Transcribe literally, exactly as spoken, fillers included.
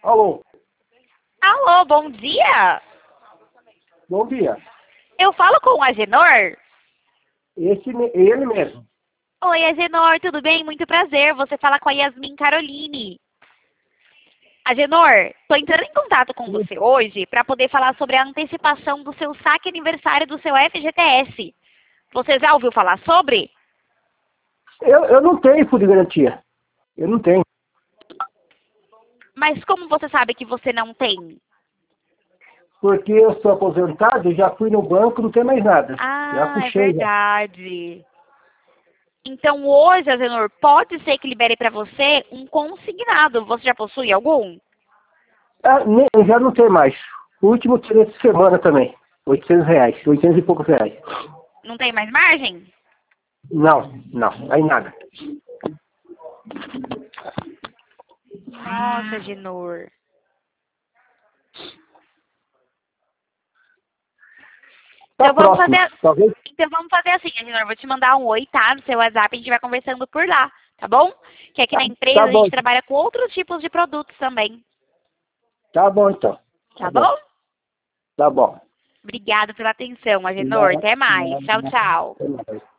Alô, Alô, bom dia. bom dia. Eu falo com o Agenor? Esse, me- ele mesmo. Oi, Agenor, tudo bem? Muito prazer. Você fala com a Yasmin Caroline. Agenor, estou entrando em contato com você hoje para poder falar sobre a antecipação do seu saque aniversário do seu F G T S. Você já ouviu falar sobre? Eu, eu não tenho fundo de garantia. Eu não tenho. Mas como você sabe que você não tem? Porque eu sou aposentado, já fui no banco, não tem mais nada. Já Ah, é puxei, já. verdade. Então hoje, Agenor, pode ser que libere para você um consignado. Você já possui algum? Ah, nem- eu já não tenho mais. O último tirei essa semana também. oitocentos reais. oitocentos e poucos reais. Não tem mais margem? Não, não. Aí nada. Nossa, Agenor. Tá Então vamos próximo. fazer, Talvez. então vamos fazer assim, Agenor. Eu vou te mandar um oi, tá? No seu WhatsApp, a gente vai conversando por lá, tá bom? Que aqui Tá, na empresa tá a bom. gente trabalha com outros tipos de produtos também, Tá bom, então. Tá tá bom. bom? Tá bom. Obrigada pela atenção, Agenor. Nada, Até mais. Tchau, nada, tchau. nada.